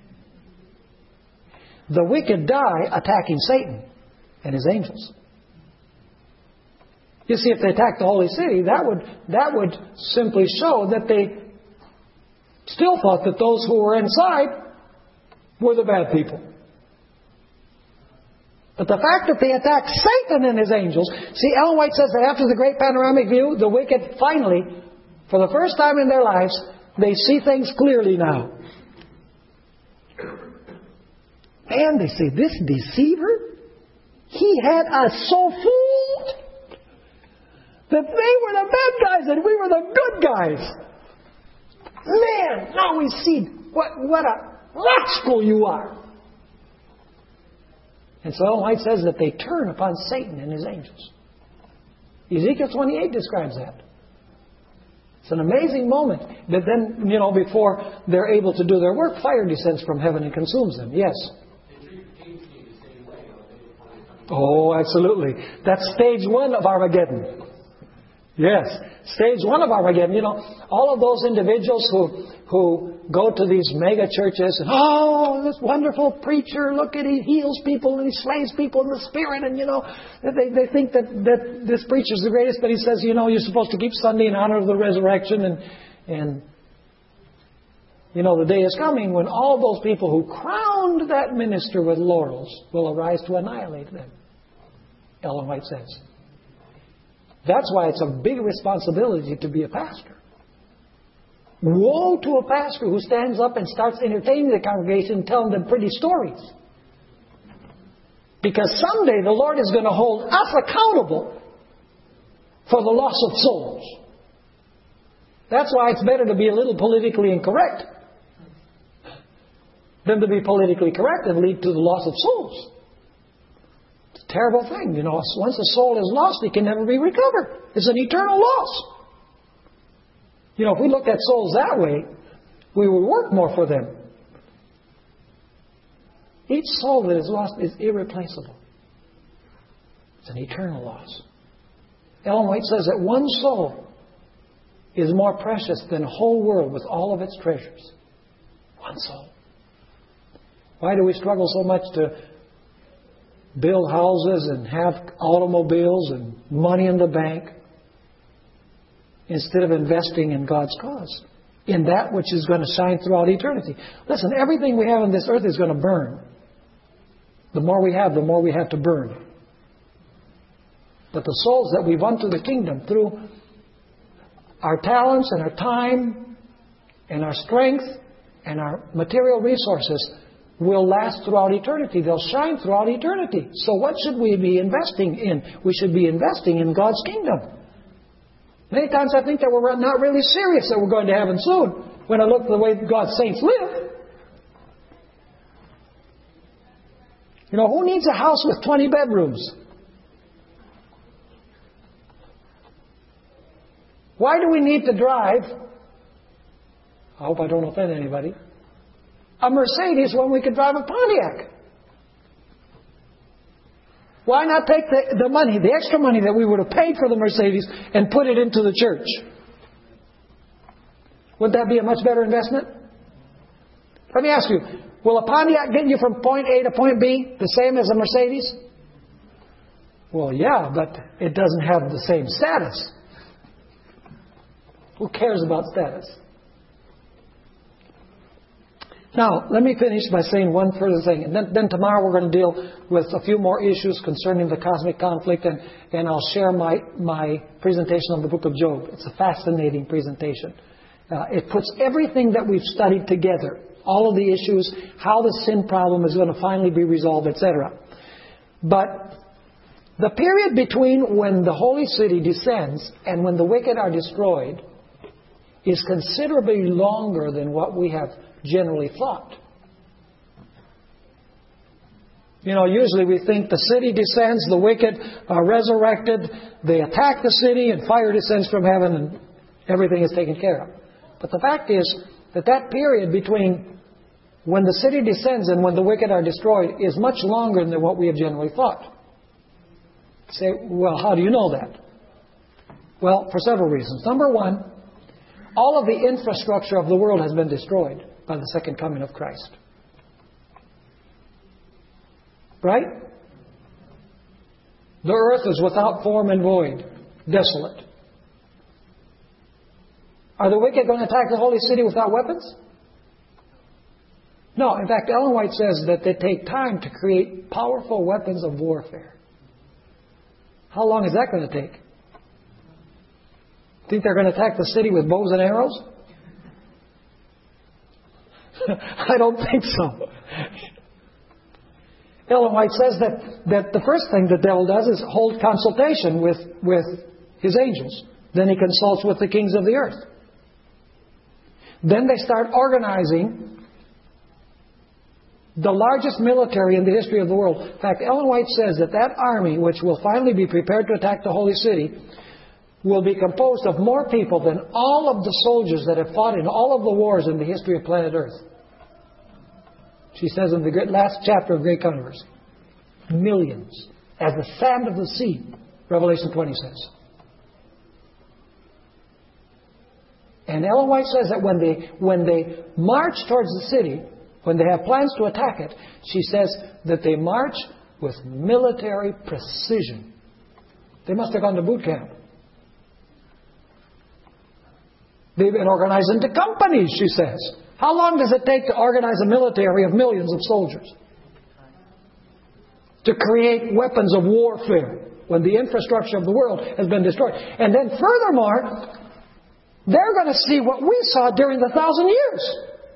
The wicked die attacking Satan and his angels. You see, if they attacked the holy city, that would, that would simply show that they still thought that those who were inside were the bad people. But the fact that they attacked Satan and his angels... See, Ellen White says that after the great panoramic view, the wicked finally, for the first time in their lives, they see things clearly now. And they say, this deceiver, he had us so fooled that they were the bad guys and we were the good guys. Man, now we see what, what a rascal you are. And so Ellen White says that they turn upon Satan and his angels. Ezekiel twenty-eight describes that. It's an amazing moment. But then, you know, before they're able to do their work, fire descends from heaven and consumes them. Yes. Oh, absolutely. That's stage one of Armageddon. Yes. Stage one of Armageddon. You know, all of those individuals who who go to these mega churches and, oh, this wonderful preacher, look at he heals people and he slays people in the spirit, and, you know, they, they think that, that this preacher's the greatest, but he says, you know, you're supposed to keep Sunday in honor of the resurrection, and, and you know, the day is coming when all those people who crowned that minister with laurels will arise to annihilate them, Ellen White says. That's why it's a big responsibility to be a pastor. Woe to a pastor who stands up and starts entertaining the congregation and telling them pretty stories. Because someday the Lord is going to hold us accountable for the loss of souls. That's why it's better to be a little politically incorrect than to be politically correct and lead to the loss of souls. It's a terrible thing. You know, once a soul is lost, it can never be recovered. It's an eternal loss. You know, if we looked at souls that way, we would work more for them. Each soul that is lost is irreplaceable. It's an eternal loss. Ellen White says that one soul is more precious than a whole world with all of its treasures. One soul. Why do we struggle so much to build houses and have automobiles and money in the bank instead of investing in God's cause, in that which is going to shine throughout eternity? Listen, everything we have on this earth is going to burn. The more we have, the more we have to burn. But the souls that we've won to the kingdom through our talents and our time and our strength and our material resources will last throughout eternity. They'll shine throughout eternity. So what should we be investing in? We should be investing in God's kingdom. Many times I think that we're not really serious that we're going to heaven soon when I look at the way God's saints live. You know, who needs a house with twenty bedrooms? Why do we need to drive, I hope I don't offend anybody, a Mercedes when we could drive a Pontiac? Why not take the, the money, the extra money that we would have paid for the Mercedes and put it into the church? Would that be a much better investment? Let me ask you, will a Pontiac get you from point A to point B the same as a Mercedes? Well, yeah, but it doesn't have the same status. Who cares about status? Now, let me finish by saying one further thing. And then, then tomorrow we're going to deal with a few more issues concerning the cosmic conflict. And, and I'll share my, my presentation on the book of Job. It's a fascinating presentation. Uh, it puts everything that we've studied together. All of the issues, how the sin problem is going to finally be resolved, et cetera. But the period between when the holy city descends and when the wicked are destroyed is considerably longer than what we have generally thought. You know, usually we think the city descends, the wicked are resurrected, they attack the city, and fire descends from heaven, and everything is taken care of. But the fact is that that period between when the city descends and when the wicked are destroyed is much longer than what we have generally thought. You say, well, how do you know that? Well, for several reasons. Number one, all of the infrastructure of the world has been destroyed by the second coming of Christ. Right? The earth is without form and void, desolate. Are the wicked going to attack the holy city without weapons? No. In fact, Ellen White says that they take time to create powerful weapons of warfare. How long is that going to take? Think they're going to attack the city with bows and arrows? I don't think so. Ellen White says that, that the first thing the devil does is hold consultation with, with his angels. Then he consults with the kings of the earth. Then they start organizing the largest military in the history of the world. In fact, Ellen White says that that army, which will finally be prepared to attack the holy city, will be composed of more people than all of the soldiers that have fought in all of the wars in the history of planet Earth. She says in the great, last chapter of Great Controversy. Millions. As the sand of the sea, Revelation twenty says. And Ellen White says that when they, when they march towards the city, when they have plans to attack it, she says that they march with military precision. They must have gone to boot camp. They've been organized into companies, she says. How long does it take to organize a military of millions of soldiers? To create weapons of warfare when the infrastructure of the world has been destroyed. And then furthermore, they're going to see what we saw during the thousand years.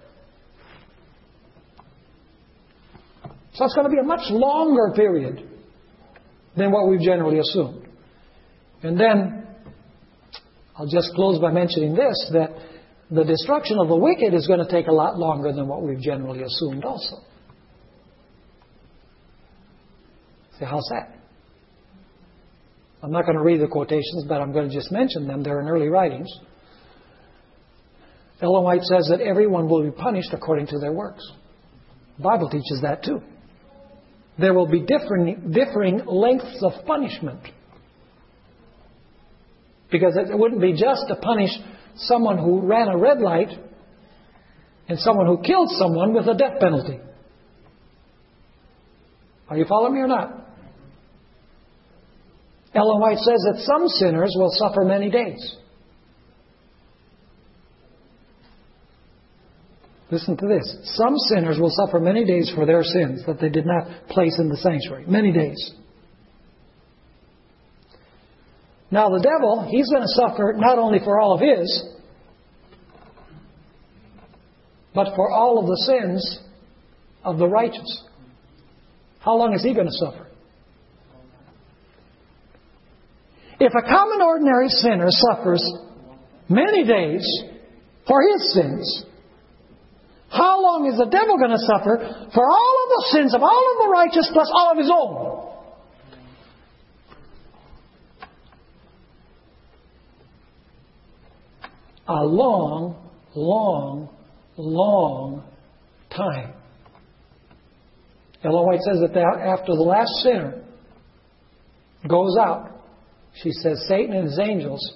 So it's going to be a much longer period than what we've generally assumed. And then, I'll just close by mentioning this, that the destruction of the wicked is going to take a lot longer than what we've generally assumed also. See, how's that? I'm not going to read the quotations, but I'm going to just mention them. They're in early writings. Ellen White says that everyone will be punished according to their works. The Bible teaches that too. There will be differing, differing lengths of punishment. Because it wouldn't be just to punish someone who ran a red light and someone who killed someone with a death penalty. Are you following me or not? Ellen White says that some sinners will suffer many days. Listen to this. Some sinners will suffer many days for their sins that they did not place in the sanctuary. Many days. Now the devil, he's going to suffer not only for all of his, but for all of the sins of the righteous. How long is he going to suffer? If a common ordinary sinner suffers many days for his sins, how long is the devil going to suffer for all of the sins of all of the righteous plus all of his own? A long, long, long time. Ellen White says that after the last sinner goes out, she says Satan and his angels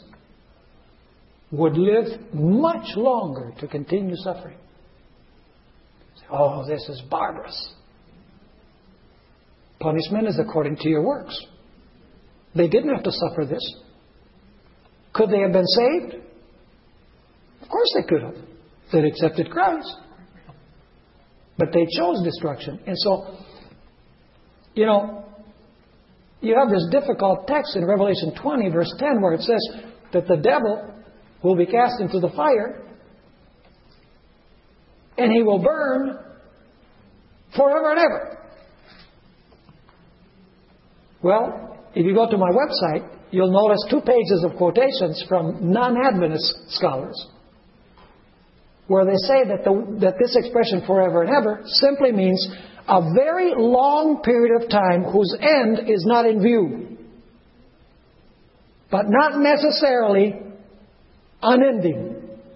would live much longer to continue suffering. Oh, this is barbarous. Punishment is according to your works. They didn't have to suffer this. Could they have been saved? Of course they could have. They'd accepted Christ. But they chose destruction. And so, you know, you have this difficult text in Revelation twenty, verse ten, where it says that the devil will be cast into the fire and he will burn forever and ever. Well, if you go to my website, you'll notice two pages of quotations from non-Adventist scholars where they say that, the, that this expression forever and ever simply means a very long period of time whose end is not in view, but not necessarily unending.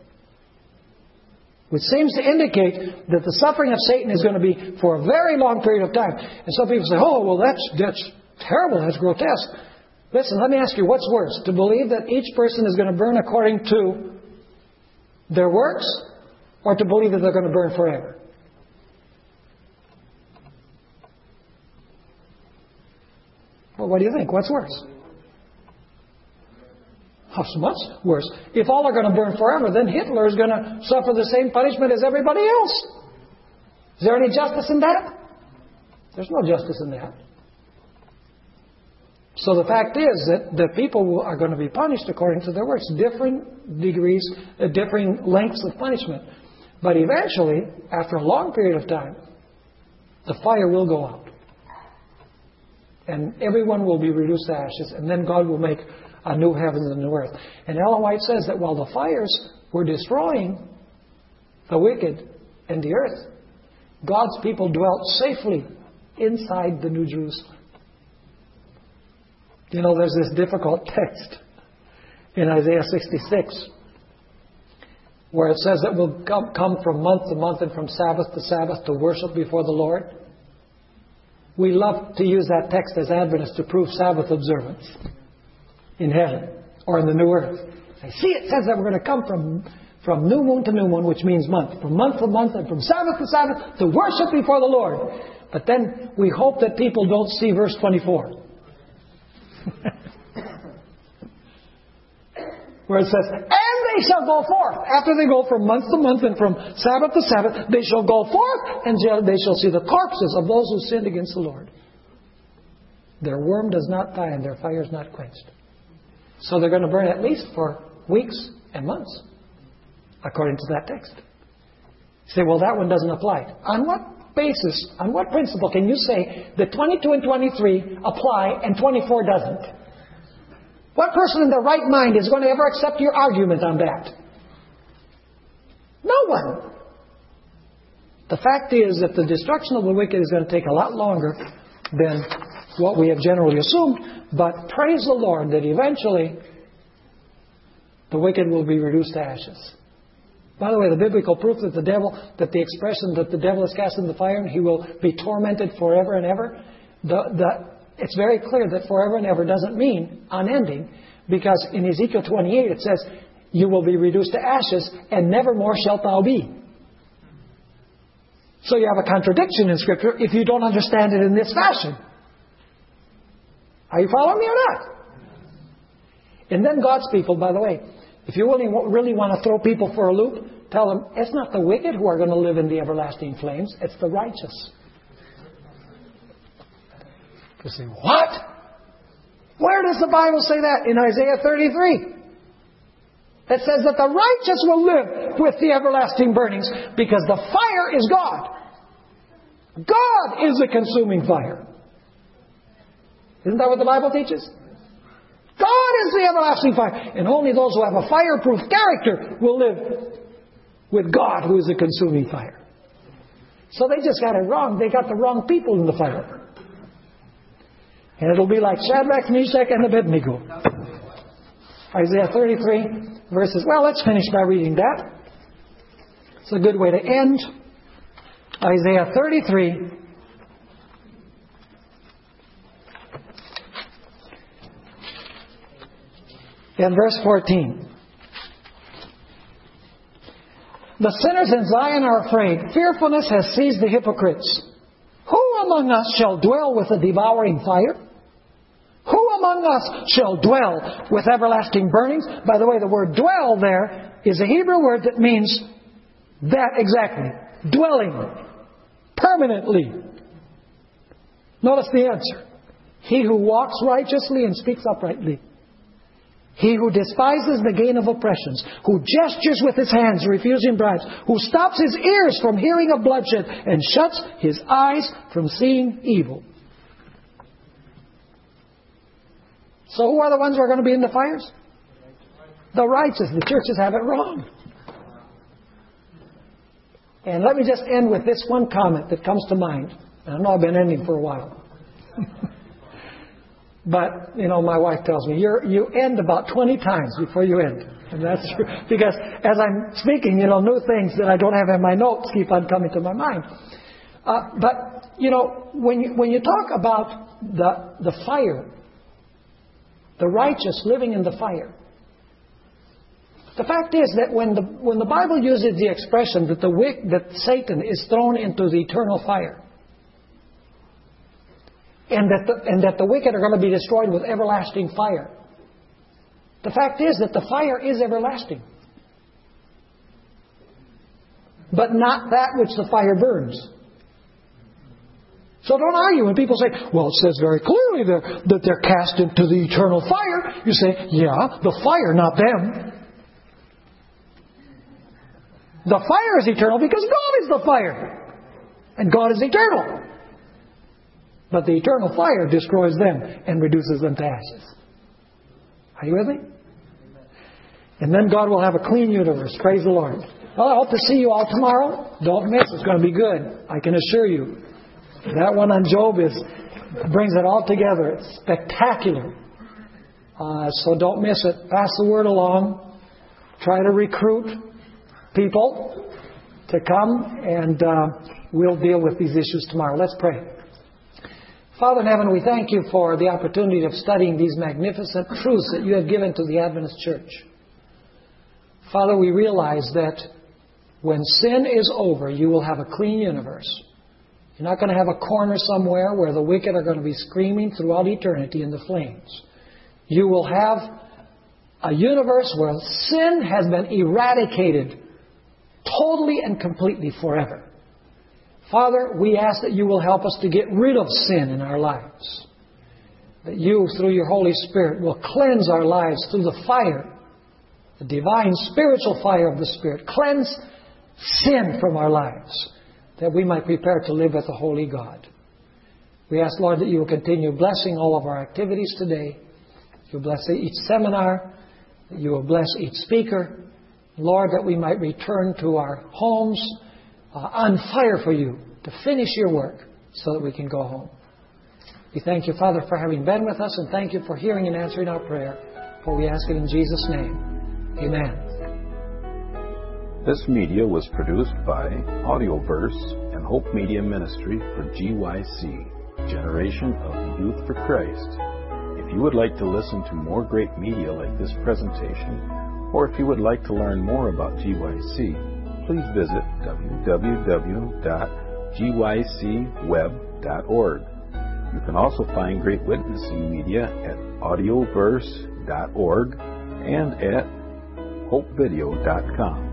Which seems to indicate that the suffering of Satan is going to be for a very long period of time. And some people say, oh, well, that's, that's terrible, that's grotesque. Listen, let me ask you, what's worse? To believe that each person is going to burn according to their works, or to believe that they're going to burn forever? Well, what do you think? What's worse? How much worse? If all are going to burn forever, then Hitler is going to suffer the same punishment as everybody else. Is there any justice in that? There's no justice in that. So the fact is that the people are going to be punished according to their works. Different degrees, uh, differing lengths of punishment. But eventually, after a long period of time, the fire will go out. And everyone will be reduced to ashes. And then God will make a new heaven and a new earth. And Ellen White says that while the fires were destroying the wicked and the earth, God's people dwelt safely inside the New Jerusalem. You know, there's this difficult text in Isaiah sixty-six where it says that we'll come, come from month to month and from Sabbath to Sabbath to worship before the Lord. We love to use that text as Adventists to prove Sabbath observance in heaven or in the new earth. I see it says that we're going to come from, from new moon to new moon, which means month. From month to month and from Sabbath to Sabbath to worship before the Lord. But then we hope that people don't see verse twenty-four. Where it says, and they shall go forth. After they go from month to month and from Sabbath to Sabbath, they shall go forth and they shall see the corpses of those who sinned against the Lord. Their worm does not die and their fire is not quenched. So they're going to burn at least for weeks and months, according to that text. You say, well, that one doesn't apply. On what basis, on what principle can you say that twenty-two and twenty-three apply and twenty-four doesn't? What person in their right mind is going to ever accept your argument on that? No one. The fact is that the destruction of the wicked is going to take a lot longer than what we have generally assumed. But praise the Lord that eventually the wicked will be reduced to ashes. By the way, the biblical proof that the devil, that the expression that the devil is cast in the fire and he will be tormented forever and ever, the, the, it's very clear that forever and ever doesn't mean unending, because in Ezekiel twenty-eight it says, you will be reduced to ashes and never more shalt thou be. So you have a contradiction in Scripture if you don't understand it in this fashion. Are you following me or not? And then God's people, by the way, if you really, really want to throw people for a loop, tell them it's not the wicked who are going to live in the everlasting flames, it's the righteous. You say, what? Where does the Bible say that? In Isaiah thirty-three. It says that the righteous will live with the everlasting burnings because the fire is God. God is the consuming fire. Isn't that what the Bible teaches? God is the everlasting fire. And only those who have a fireproof character will live with God, who is the consuming fire. So they just got it wrong. They got the wrong people in the fire. And it'll be like Shadrach, Meshach, and Abednego. Isaiah thirty-three, verses... Well, let's finish by reading that. It's a good way to end. Isaiah thirty-three. And verse fourteen. The sinners in Zion are afraid. Fearfulness has seized the hypocrites. Who among us shall dwell with a devouring fire? Who among us shall dwell with everlasting burnings? By the way, the word dwell there is a Hebrew word that means that exactly. Dwelling. Permanently. Notice the answer. He who walks righteously and speaks uprightly. He who despises the gain of oppressions, who gestures with his hands, refusing bribes, who stops his ears from hearing of bloodshed, and shuts his eyes from seeing evil. So who are the ones who are going to be in the fires? The righteous. The churches have it wrong. And let me just end with this one comment that comes to mind. I know I've been ending for a while. But, you know, my wife tells me, You're, you end about twenty times before you end. And that's true. Because as I'm speaking, you know, new things that I don't have in my notes keep on coming to my mind. Uh, but, you know, when you, when you talk about the, the fire, the righteous living in the fire, the fact is that when the, when the Bible uses the expression that, the wick, that Satan is thrown into the eternal fire, And that, the, and that the wicked are going to be destroyed with everlasting fire. The fact is that the fire is everlasting. But not that which the fire burns. So don't argue when people say, well, it says very clearly there, that they're cast into the eternal fire. You say, yeah, the fire, not them. The fire is eternal because God is the fire. And God is eternal. But the eternal fire destroys them and reduces them to ashes. Are you with me? And then God will have a clean universe. Praise the Lord. Well, I hope to see you all tomorrow. Don't miss. It's going to be good. I can assure you. That one on Job is brings it all together. It's spectacular. Uh, so don't miss it. Pass the word along. Try to recruit people to come, and uh, we'll deal with these issues tomorrow. Let's pray. Father in heaven, we thank you for the opportunity of studying these magnificent truths that you have given to the Adventist Church. Father, we realize that when sin is over, you will have a clean universe. You're not going to have a corner somewhere where the wicked are going to be screaming throughout eternity in the flames. You will have a universe where sin has been eradicated totally and completely forever. Father, we ask that you will help us to get rid of sin in our lives. That you, through your Holy Spirit, will cleanse our lives through the fire, the divine spiritual fire of the Spirit. Cleanse sin from our lives, that we might prepare to live with the Holy God. We ask, Lord, that you will continue blessing all of our activities today. You'll bless each seminar. That you will bless each speaker. Lord, that we might return to our homes Uh, on fire for you to finish your work so that we can go home. We thank you, Father, for having been with us, and thank you for hearing and answering our prayer. For we ask it in Jesus' name. Amen. This media was produced by Audioverse and Hope Media Ministry for G Y C, Generation of Youth for Christ. If you would like to listen to more great media like this presentation, or if you would like to learn more about G Y C, please visit w w w dot g y c web dot org. You can also find great witnessing media at audioverse dot org and at hope video dot com.